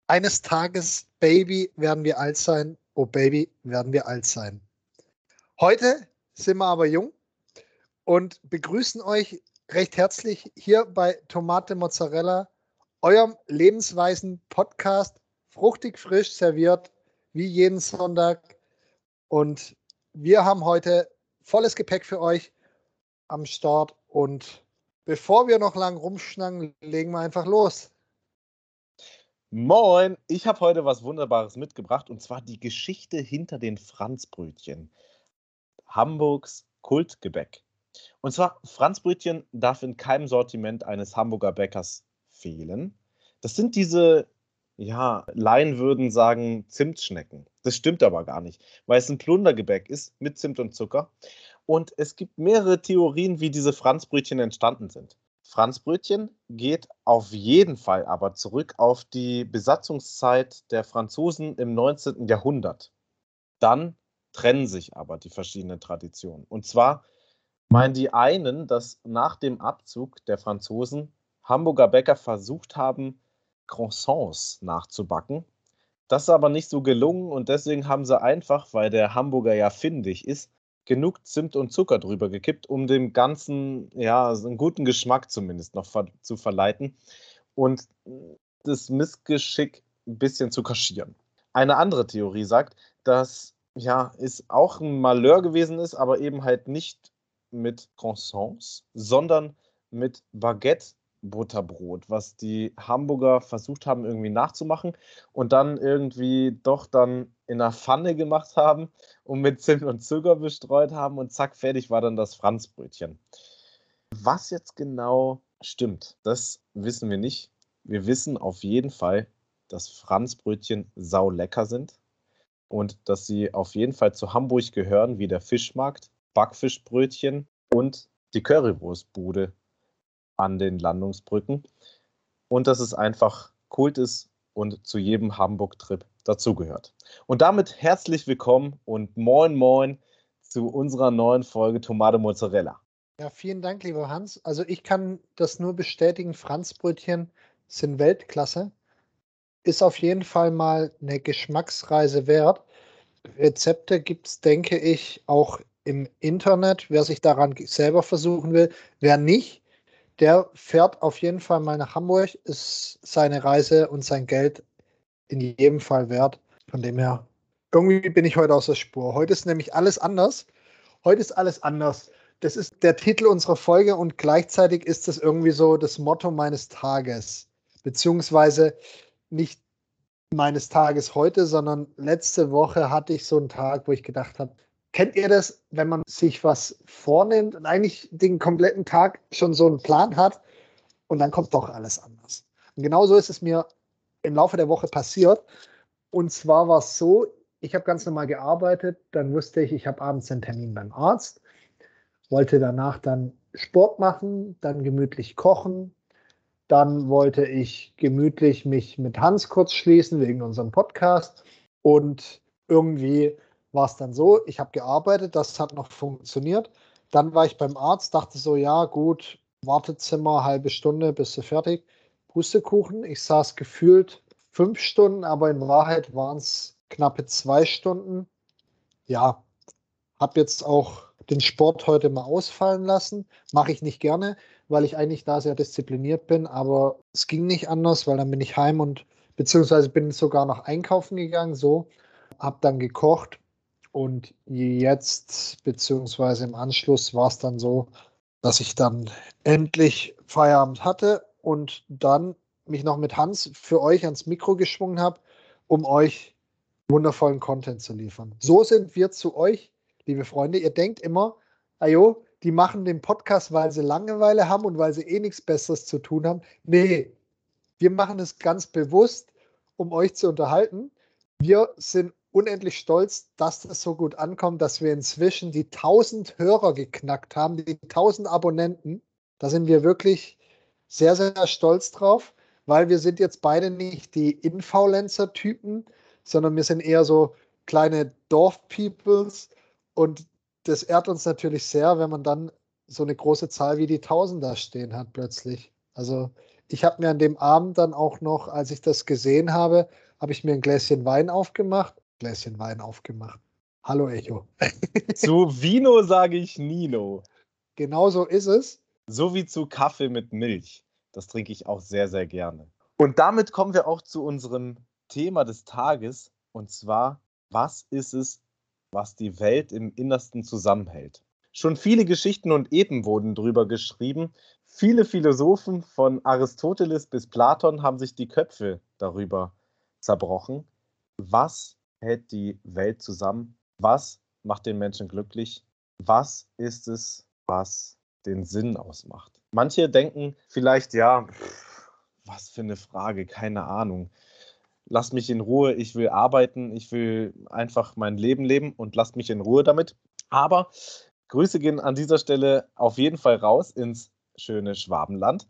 Eines Tages, Baby, werden wir alt sein. Oh Baby, werden wir alt sein. Heute sind wir aber jung und begrüßen euch recht herzlich hier bei Tomate Mozzarella, eurem lebensweisen Podcast, fruchtig frisch serviert, wie jeden Sonntag. Und wir haben heute volles Gepäck für euch am Start. Und bevor wir noch lang rumschnacken, legen wir einfach los. Moin, ich habe heute was Wunderbares mitgebracht und zwar die Geschichte hinter den Franzbrötchen. Hamburgs Kultgebäck. Und zwar, Franzbrötchen darf in keinem Sortiment eines Hamburger Bäckers fehlen. Das sind diese, Laien würden sagen Zimtschnecken. Das stimmt aber gar nicht, weil es ein Plundergebäck ist mit Zimt und Zucker. Und es gibt mehrere Theorien, wie diese Franzbrötchen entstanden sind. Franzbrötchen geht auf jeden Fall aber zurück auf die Besatzungszeit der Franzosen im 19. Jahrhundert. Dann trennen sich aber die verschiedenen Traditionen. Und zwar meinen die einen, dass nach dem Abzug der Franzosen Hamburger Bäcker versucht haben, Croissants nachzubacken. Das ist aber nicht so gelungen und deswegen haben sie einfach, weil der Hamburger ja findig ist, genug Zimt und Zucker drüber gekippt, um dem Ganzen, so einen guten Geschmack zumindest noch zu verleiten und das Missgeschick ein bisschen zu kaschieren. Eine andere Theorie sagt, dass es auch ein Malheur gewesen ist, aber eben halt nicht mit Croissants, sondern mit Baguette-Butterbrot, was die Hamburger versucht haben irgendwie nachzumachen und dann irgendwie doch dann in einer Pfanne gemacht haben und mit Zimt und Zucker bestreut haben und zack, fertig war dann das Franzbrötchen. Was jetzt genau stimmt, das wissen wir nicht. Wir wissen auf jeden Fall, dass Franzbrötchen saulecker sind und dass sie auf jeden Fall zu Hamburg gehören, wie der Fischmarkt, Backfischbrötchen und die Currywurstbude an den Landungsbrücken. Und dass es einfach Kult ist und zu jedem Hamburg-Trip dazugehört. Und damit herzlich willkommen und moin moin zu unserer neuen Folge Tomate Mozzarella. Ja, vielen Dank, lieber Hans. Also ich kann das nur bestätigen, Franzbrötchen sind Weltklasse. Ist auf jeden Fall mal eine Geschmacksreise wert. Rezepte gibt es, denke ich, auch im Internet, wer sich daran selber versuchen will. Wer nicht, der fährt auf jeden Fall mal nach Hamburg, ist seine Reise und sein Geld in jedem Fall wert. Von dem her, irgendwie bin ich heute aus der Spur. Heute ist nämlich alles anders. Heute ist alles anders. Das ist der Titel unserer Folge und gleichzeitig ist das irgendwie so das Motto meines Tages. Beziehungsweise nicht meines Tages heute, sondern letzte Woche hatte ich so einen Tag, wo ich gedacht habe, kennt ihr das, wenn man sich was vornimmt und eigentlich den kompletten Tag schon so einen Plan hat und dann kommt doch alles anders. Und genauso ist es mir im Laufe der Woche passiert. Und zwar war es so, ich habe ganz normal gearbeitet, dann wusste ich, ich habe abends einen Termin beim Arzt, wollte danach dann Sport machen, dann gemütlich kochen, dann wollte ich gemütlich mich mit Hans kurz schließen wegen unserem Podcast. Und irgendwie war es dann so, ich habe gearbeitet, das hat noch funktioniert. Dann war ich beim Arzt, dachte so, ja gut, Wartezimmer, halbe Stunde, bist du fertig. Pustekuchen, ich saß gefühlt 5 Stunden, aber in Wahrheit waren es knappe 2 Stunden. Ja, habe jetzt auch den Sport heute mal ausfallen lassen. Mache ich nicht gerne, weil ich eigentlich da sehr diszipliniert bin, aber es ging nicht anders, weil dann bin ich heim und beziehungsweise bin sogar noch einkaufen gegangen, so, habe dann gekocht und jetzt beziehungsweise im Anschluss war es dann so, dass ich dann endlich Feierabend hatte und dann mich noch mit Hans für euch ans Mikro geschwungen habe, um euch wundervollen Content zu liefern. So sind wir zu euch, liebe Freunde. Ihr denkt immer, ajo, die machen den Podcast, weil sie Langeweile haben und weil sie eh nichts Besseres zu tun haben. Nee, wir machen es ganz bewusst, um euch zu unterhalten. Wir sind unendlich stolz, dass das so gut ankommt, dass wir inzwischen die 1000 Hörer geknackt haben, die 1000 Abonnenten. Da sind wir wirklich sehr, sehr stolz drauf, weil wir sind jetzt beide nicht die Influencer-Typen, sondern wir sind eher so kleine Dorf-Peoples und das ehrt uns natürlich sehr, wenn man dann so eine große Zahl wie die 1000 da stehen hat plötzlich. Also Ich habe mir an dem Abend dann auch noch, als ich das gesehen habe, habe ich mir ein Gläschen Wein aufgemacht. Hallo Echo. Zu Vino sage ich Nino. Genau so ist es. So wie zu Kaffee mit Milch. Das trinke ich auch sehr, sehr gerne. Und damit kommen wir auch zu unserem Thema des Tages. Und zwar, was ist es, was die Welt im Innersten zusammenhält? Schon viele Geschichten und Epen wurden drüber geschrieben. Viele Philosophen von Aristoteles bis Platon haben sich die Köpfe darüber zerbrochen. Was hält die Welt zusammen? Was macht den Menschen glücklich? Was ist es, was den Sinn ausmacht? Manche denken vielleicht, ja, was für eine Frage, keine Ahnung. Lass mich in Ruhe, ich will arbeiten, ich will einfach mein Leben leben und lasst mich in Ruhe damit. Aber Grüße gehen an dieser Stelle auf jeden Fall raus ins schöne Schwabenland.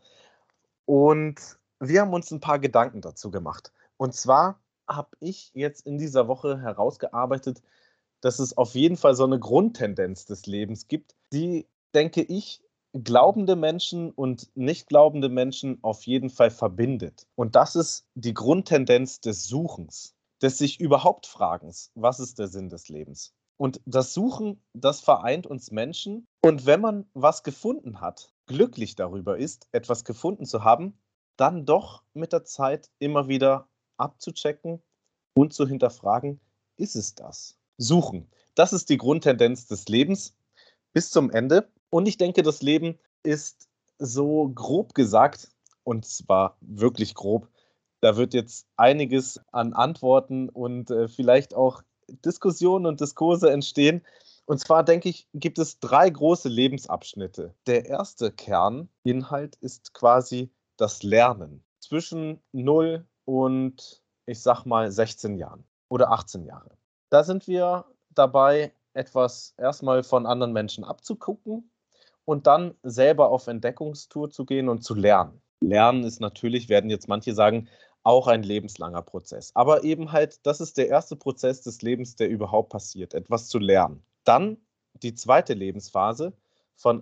Und wir haben uns ein paar Gedanken dazu gemacht. Und zwar habe ich jetzt in dieser Woche herausgearbeitet, dass es auf jeden Fall so eine Grundtendenz des Lebens gibt, die, denke ich, glaubende Menschen und nicht glaubende Menschen auf jeden Fall verbindet. Und das ist die Grundtendenz des Suchens, des sich überhaupt Fragens, was ist der Sinn des Lebens? Und das Suchen, das vereint uns Menschen. Und wenn man was gefunden hat, glücklich darüber ist, etwas gefunden zu haben, dann doch mit der Zeit immer wieder abzuchecken und zu hinterfragen, ist es das? Suchen. Das ist die Grundtendenz des Lebens bis zum Ende. Und ich denke, das Leben ist so grob gesagt, und zwar wirklich grob, da wird jetzt einiges an Antworten und vielleicht auch Diskussionen und Diskurse entstehen. Und zwar denke ich, gibt es 3 große Lebensabschnitte. Der erste Kerninhalt ist quasi das Lernen zwischen 0 und, ich sag mal, 16 Jahren oder 18 Jahre. Da sind wir dabei, etwas erstmal von anderen Menschen abzugucken und dann selber auf Entdeckungstour zu gehen und zu lernen. Lernen ist natürlich, werden jetzt manche sagen, auch ein lebenslanger Prozess. Aber eben halt, das ist der erste Prozess des Lebens, der überhaupt passiert, etwas zu lernen. Dann die zweite Lebensphase von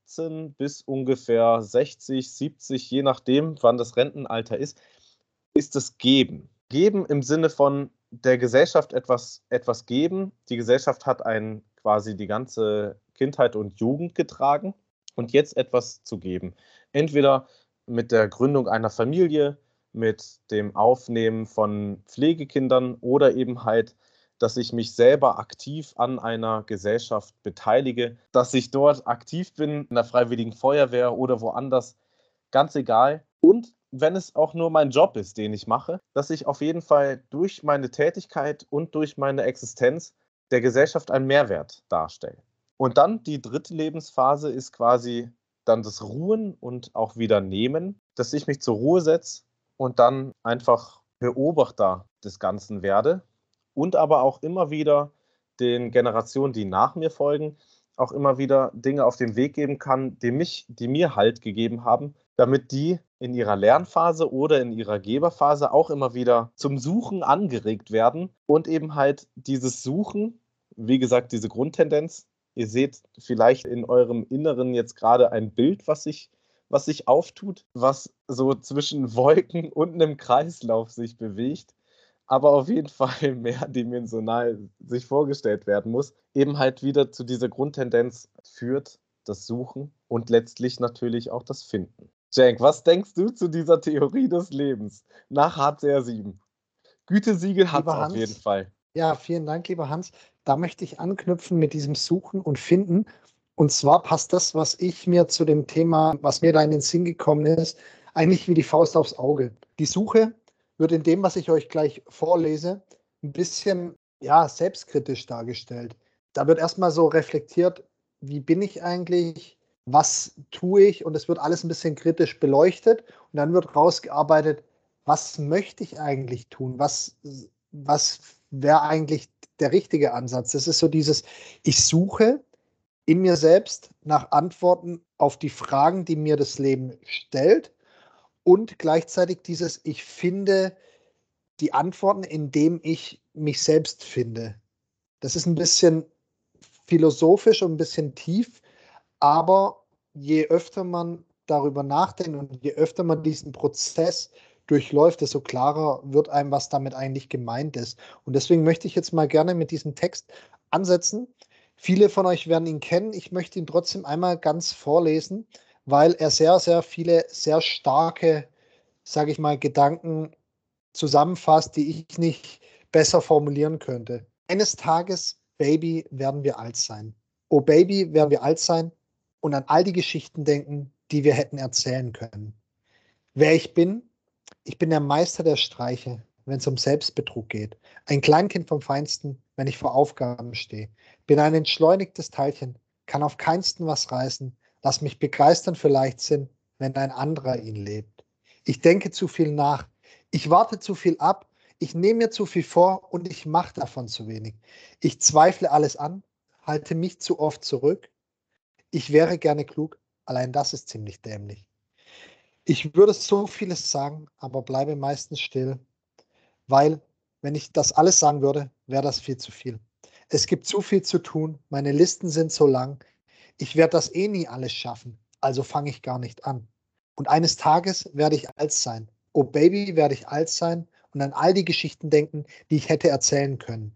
18 bis ungefähr 60, 70, je nachdem, wann das Rentenalter ist das Geben. Geben im Sinne von der Gesellschaft etwas geben. Die Gesellschaft hat einen quasi die ganze Kindheit und Jugend getragen und jetzt etwas zu geben. Entweder mit der Gründung einer Familie, mit dem Aufnehmen von Pflegekindern oder eben halt, dass ich mich selber aktiv an einer Gesellschaft beteilige, dass ich dort aktiv bin in der Freiwilligen Feuerwehr oder woanders, ganz egal. Und wenn es auch nur mein Job ist, den ich mache, dass ich auf jeden Fall durch meine Tätigkeit und durch meine Existenz der Gesellschaft einen Mehrwert darstelle. Und dann die dritte Lebensphase ist quasi dann das Ruhen und auch wieder Nehmen, dass ich mich zur Ruhe setze und dann einfach Beobachter des Ganzen werde und aber auch immer wieder den Generationen, die nach mir folgen, auch immer wieder Dinge auf den Weg geben kann, die mir Halt gegeben haben, damit die in ihrer Lernphase oder in ihrer Geberphase auch immer wieder zum Suchen angeregt werden und eben halt dieses Suchen, wie gesagt, diese Grundtendenz. Ihr seht vielleicht in eurem Inneren jetzt gerade ein Bild, was sich auftut, was so zwischen Wolken und einem Kreislauf sich bewegt, aber auf jeden Fall mehrdimensional sich vorgestellt werden muss, eben halt wieder zu dieser Grundtendenz führt, das Suchen und letztlich natürlich auch das Finden. Cenk, was denkst du zu dieser Theorie des Lebens nach HCR 7? Gütesiegel hat es auf jeden Fall. Ja, vielen Dank, lieber Hans. Da möchte ich anknüpfen mit diesem Suchen und Finden. Und zwar passt das, was ich mir zu dem Thema, was mir da in den Sinn gekommen ist, eigentlich wie die Faust aufs Auge. Die Suche wird in dem, was ich euch gleich vorlese, ein bisschen ja, selbstkritisch dargestellt. Da wird erstmal so reflektiert, wie bin ich eigentlich, was tue ich, und es wird alles ein bisschen kritisch beleuchtet und dann wird rausgearbeitet, was möchte ich eigentlich tun, was wäre eigentlich der richtige Ansatz. Das ist so dieses, ich suche in mir selbst nach Antworten auf die Fragen, die mir das Leben stellt, und gleichzeitig dieses, ich finde die Antworten, indem ich mich selbst finde. Das ist ein bisschen philosophisch und ein bisschen tief, aber je öfter man darüber nachdenkt und je öfter man diesen Prozess durchläuft, desto klarer wird einem, was damit eigentlich gemeint ist. Und deswegen möchte ich jetzt mal gerne mit diesem Text ansetzen. Viele von euch werden ihn kennen. Ich möchte ihn trotzdem einmal ganz vorlesen, weil er sehr, sehr viele, sehr starke, sage ich mal, Gedanken zusammenfasst, die ich nicht besser formulieren könnte. Eines Tages, Baby, werden wir alt sein. Oh Baby, werden wir alt sein und an all die Geschichten denken, die wir hätten erzählen können. Wer ich bin der Meister der Streiche, wenn es um Selbstbetrug geht. Ein Kleinkind vom Feinsten, wenn ich vor Aufgaben stehe. Bin ein entschleunigtes Teilchen, kann auf keinsten was reißen. Lass mich begeistern für Leichtsinn, wenn ein anderer ihn lebt. Ich denke zu viel nach. Ich warte zu viel ab. Ich nehme mir zu viel vor und ich mache davon zu wenig. Ich zweifle alles an, halte mich zu oft zurück. Ich wäre gerne klug, allein das ist ziemlich dämlich. Ich würde so vieles sagen, aber bleibe meistens still, weil, wenn ich das alles sagen würde, wäre das viel zu viel. Es gibt zu viel zu tun, meine Listen sind so lang, ich werde das eh nie alles schaffen, also fange ich gar nicht an. Und eines Tages werde ich alt sein. Oh Baby, werde ich alt sein und an all die Geschichten denken, die ich hätte erzählen können.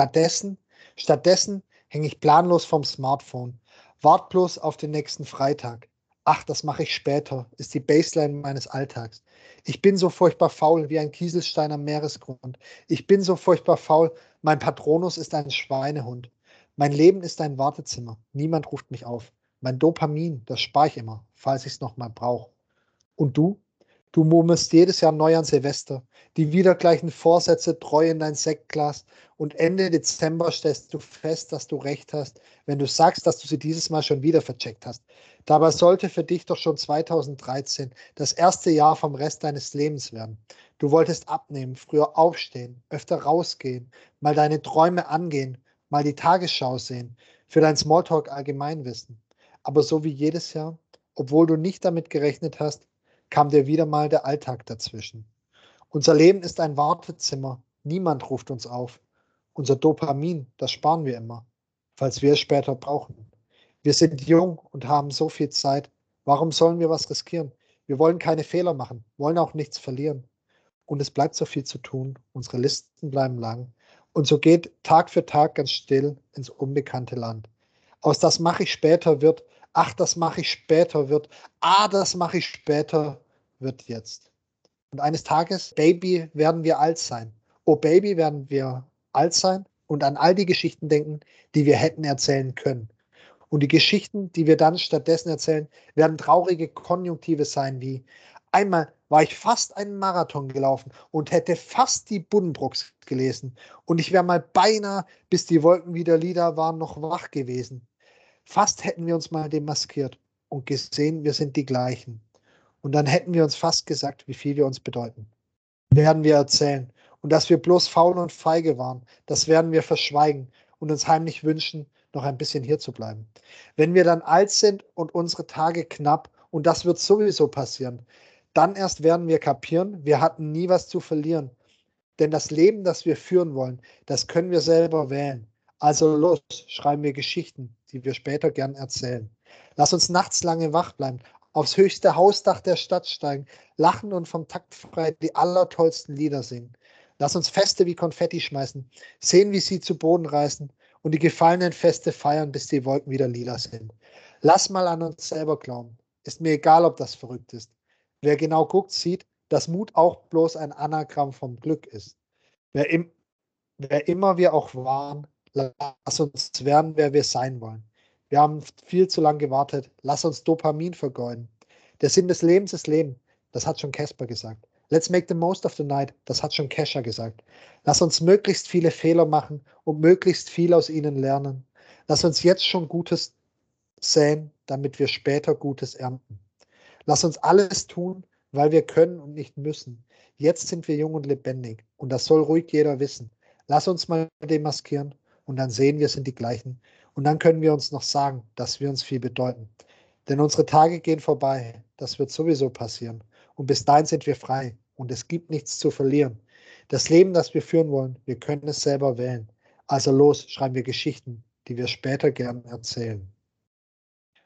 Stattdessen hänge ich planlos vom Smartphone, wart bloß auf den nächsten Freitag. Ach, das mache ich später, ist die Baseline meines Alltags. Ich bin so furchtbar faul wie ein Kieselstein am Meeresgrund. Ich bin so furchtbar faul, mein Patronus ist ein Schweinehund. Mein Leben ist ein Wartezimmer, niemand ruft mich auf. Mein Dopamin, das spare ich immer, falls ich es nochmal brauche. Und du? Du murmelst jedes Jahr neu an Silvester, die wieder gleichen Vorsätze treu in dein Sektglas und Ende Dezember stellst du fest, dass du recht hast, wenn du sagst, dass du sie dieses Mal schon wieder vercheckt hast. Dabei sollte für dich doch schon 2013 das erste Jahr vom Rest deines Lebens werden. Du wolltest abnehmen, früher aufstehen, öfter rausgehen, mal deine Träume angehen, mal die Tagesschau sehen, für dein Smalltalk Allgemeinwissen. Aber so wie jedes Jahr, obwohl du nicht damit gerechnet hast, kam dir wieder mal der Alltag dazwischen. Unser Leben ist ein Wartezimmer. Niemand ruft uns auf. Unser Dopamin, das sparen wir immer, falls wir es später brauchen. Wir sind jung und haben so viel Zeit. Warum sollen wir was riskieren? Wir wollen keine Fehler machen, wollen auch nichts verlieren. Und es bleibt so viel zu tun. Unsere Listen bleiben lang. Und so geht Tag für Tag ganz still ins unbekannte Land. Aus das mache ich später wird, ach, das mache ich später wird, das mache ich später wird jetzt. Und eines Tages, Baby, werden wir alt sein. Oh Baby, werden wir alt sein und an all die Geschichten denken, die wir hätten erzählen können. Und die Geschichten, die wir dann stattdessen erzählen, werden traurige Konjunktive sein, wie einmal war ich fast einen Marathon gelaufen und hätte fast die Buddenbrooks gelesen. Und ich wäre mal beinahe, bis die Wolken wieder lila waren, noch wach gewesen. Fast hätten wir uns mal demaskiert und gesehen, wir sind die gleichen. Und dann hätten wir uns fast gesagt, wie viel wir uns bedeuten. Werden wir erzählen. Und dass wir bloß faul und feige waren, das werden wir verschweigen und uns heimlich wünschen, noch ein bisschen hier zu bleiben. Wenn wir dann alt sind und unsere Tage knapp, und das wird sowieso passieren, dann erst werden wir kapieren, wir hatten nie was zu verlieren. Denn das Leben, das wir führen wollen, das können wir selber wählen. Also los, schreiben wir Geschichten, die wir später gern erzählen. Lass uns nachts lange wach bleiben, aufs höchste Hausdach der Stadt steigen, lachen und vom Takt frei die allertollsten Lieder singen. Lass uns Feste wie Konfetti schmeißen, sehen, wie sie zu Boden reißen und die gefallenen Feste feiern, bis die Wolken wieder lila sind. Lass mal an uns selber glauben. Ist mir egal, ob das verrückt ist. Wer genau guckt, sieht, dass Mut auch bloß ein Anagramm vom Glück ist. Wer, im, wer immer wir auch waren, lass uns werden, wer wir sein wollen. Wir haben viel zu lange gewartet. Lass uns Dopamin vergeuden. Der Sinn des Lebens ist Leben. Das hat schon Casper gesagt. Let's make the most of the night. Das hat schon Kesha gesagt. Lass uns möglichst viele Fehler machen und möglichst viel aus ihnen lernen. Lass uns jetzt schon Gutes säen, damit wir später Gutes ernten. Lass uns alles tun, weil wir können und nicht müssen. Jetzt sind wir jung und lebendig und das soll ruhig jeder wissen. Lass uns mal demaskieren und dann sehen wir, sind die gleichen. Und dann können wir uns noch sagen, dass wir uns viel bedeuten. Denn unsere Tage gehen vorbei. Das wird sowieso passieren. Und bis dahin sind wir frei und es gibt nichts zu verlieren. Das Leben, das wir führen wollen, wir können es selber wählen. Also los, schreiben wir Geschichten, die wir später gern erzählen.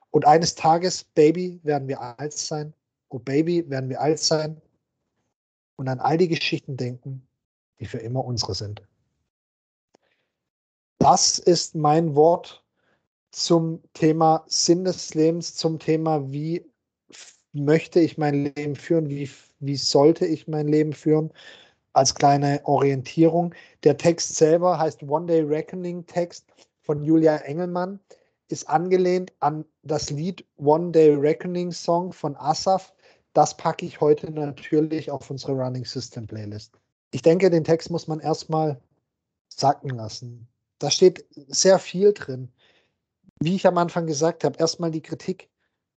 Und eines Tages, Baby, werden wir alt sein. Oh Baby, werden wir alt sein und an all die Geschichten denken, die für immer unsere sind. Das ist mein Wort zum Thema Sinn des Lebens, zum Thema, wie möchte ich mein Leben führen, wie sollte ich mein Leben führen, als kleine Orientierung. Der Text selber heißt One Day Reckoning Text von Julia Engelmann, ist angelehnt an das Lied One Day Reckoning Song von Asaf. Das packe ich heute natürlich auf unsere Running System Playlist. Ich denke, den Text muss man erstmal sacken lassen. Da steht sehr viel drin. Wie ich am Anfang gesagt habe, erstmal die Kritik.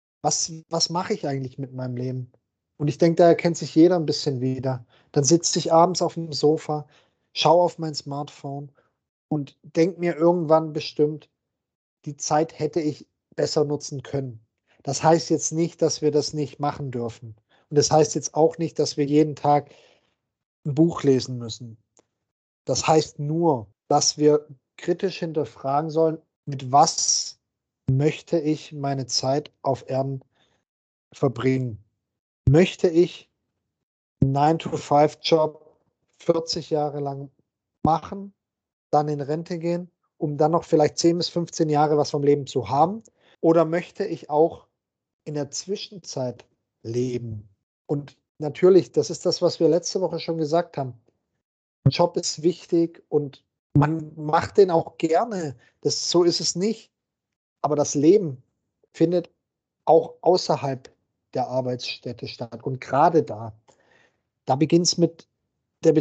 Was mache ich eigentlich mit meinem Leben? Und ich denke, da erkennt sich jeder ein bisschen wieder. Dann sitze ich abends auf dem Sofa, schaue auf mein Smartphone und denke mir irgendwann bestimmt, die Zeit hätte ich besser nutzen können. Das heißt jetzt nicht, dass wir das nicht machen dürfen. Und das heißt jetzt auch nicht, dass wir jeden Tag ein Buch lesen müssen. Das heißt nur, dass wir kritisch hinterfragen sollen, mit was möchte ich meine Zeit auf Erden verbringen? Möchte ich einen 9-to-5-Job 40 Jahre lang machen, dann in Rente gehen, um dann noch vielleicht 10 bis 15 Jahre was vom Leben zu haben? Oder möchte ich auch in der Zwischenzeit leben? Und natürlich, das ist das, was wir letzte Woche schon gesagt haben. Job ist wichtig und man macht den auch gerne. So ist es nicht. Aber das Leben findet auch außerhalb der Arbeitsstätte statt. Und gerade da beginnt es mit der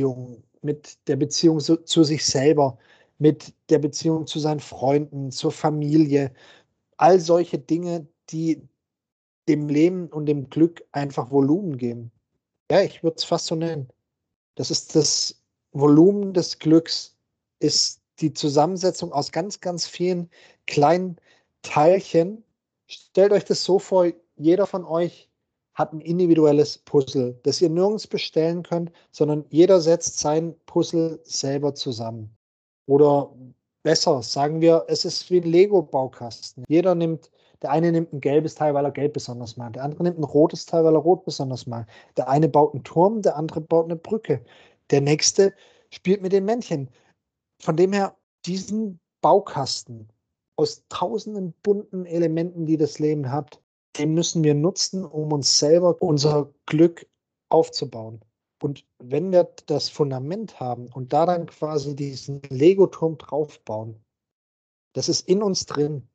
Beziehung zu sich selber, mit der Beziehung zu seinen Freunden, zur Familie. All solche Dinge, die dem Leben und dem Glück einfach Volumen geben. Ja, ich würde es fast so nennen. Das ist das Volumen des Glücks, ist die Zusammensetzung aus ganz, ganz vielen kleinen Teilchen. Stellt euch das so vor, jeder von euch hat ein individuelles Puzzle, das ihr nirgends bestellen könnt, sondern jeder setzt sein Puzzle selber zusammen. Oder besser, sagen wir, es ist wie ein Lego-Baukasten. Der eine nimmt ein gelbes Teil, weil er gelb besonders mag. Der andere nimmt ein rotes Teil, weil er rot besonders mag. Der eine baut einen Turm, der andere baut eine Brücke. Der nächste spielt mit den Männchen. Von dem her, diesen Baukasten aus tausenden bunten Elementen, die das Leben hat, den müssen wir nutzen, um uns selber unser Glück aufzubauen. Und wenn wir das Fundament haben und da dann quasi diesen Lego-Turm draufbauen, das ist in uns drin.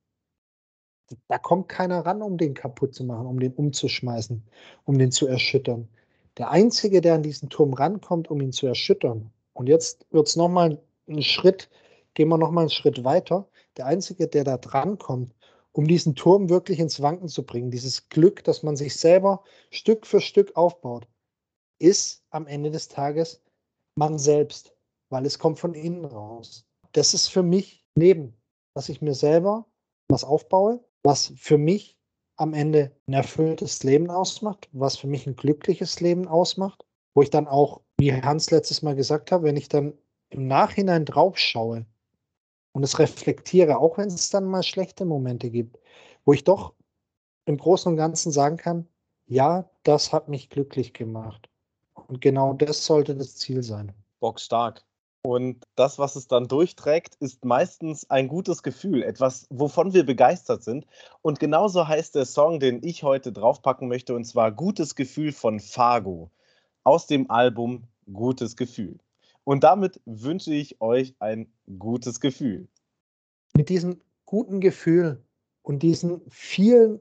Da kommt keiner ran, um den kaputt zu machen, um den umzuschmeißen, um den zu erschüttern. Der Einzige, der an diesen Turm rankommt, um ihn zu erschüttern, und jetzt wird es nochmal einen Schritt, gehen wir nochmal einen Schritt weiter. Der Einzige, der da drankommt, um diesen Turm wirklich ins Wanken zu bringen, dieses Glück, das man sich selber Stück für Stück aufbaut, ist am Ende des Tages man selbst, weil es kommt von innen raus. Das ist für mich Leben, dass ich mir selber was aufbaue, was für mich am Ende ein erfülltes Leben ausmacht, was für mich ein glückliches Leben ausmacht, wo ich dann auch, wie Hans letztes Mal gesagt hat, wenn ich dann im Nachhinein drauf schaue und es reflektiere, auch wenn es dann mal schlechte Momente gibt, wo ich doch im Großen und Ganzen sagen kann, ja, das hat mich glücklich gemacht. Und genau das sollte das Ziel sein. Bockstark. Und das, was es dann durchträgt, ist meistens ein gutes Gefühl, etwas, wovon wir begeistert sind. Und genauso heißt der Song, den ich heute draufpacken möchte, und zwar Gutes Gefühl von Fargo aus dem Album Gutes Gefühl. Und damit wünsche ich euch ein gutes Gefühl. Mit diesem guten Gefühl und diesen vielen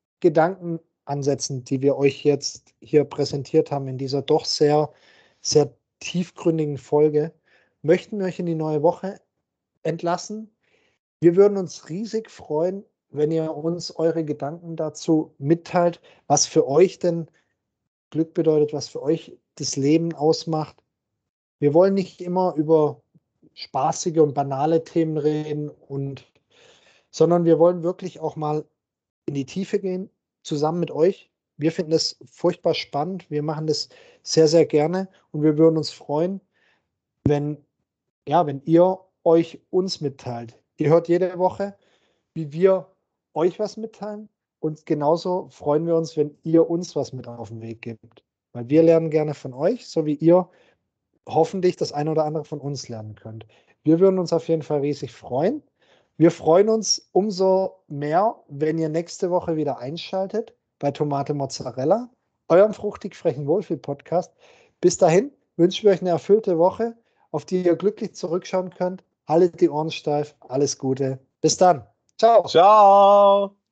Gedankenansätzen, die wir euch jetzt hier präsentiert haben in dieser doch sehr, sehr tiefgründigen Folge, möchten wir euch in die neue Woche entlassen. Wir würden uns riesig freuen, wenn ihr uns eure Gedanken dazu mitteilt, was für euch denn Glück bedeutet, was für euch das Leben ausmacht. Wir wollen nicht immer über spaßige und banale Themen reden, sondern wir wollen wirklich auch mal in die Tiefe gehen, zusammen mit euch. Wir finden es furchtbar spannend. Wir machen das sehr, sehr gerne und wir würden uns freuen, wenn ihr euch uns mitteilt. Ihr hört jede Woche, wie wir euch was mitteilen und genauso freuen wir uns, wenn ihr uns was mit auf den Weg gebt. Weil wir lernen gerne von euch, so wie ihr hoffentlich das eine oder andere von uns lernen könnt. Wir würden uns auf jeden Fall riesig freuen. Wir freuen uns umso mehr, wenn ihr nächste Woche wieder einschaltet bei Tomate Mozzarella, eurem fruchtig frechen Wohlfühl-Podcast. Bis dahin wünschen wir euch eine erfüllte Woche, auf die ihr glücklich zurückschauen könnt. Haltet die Ohren steif, alles Gute. Bis dann. Ciao. Ciao.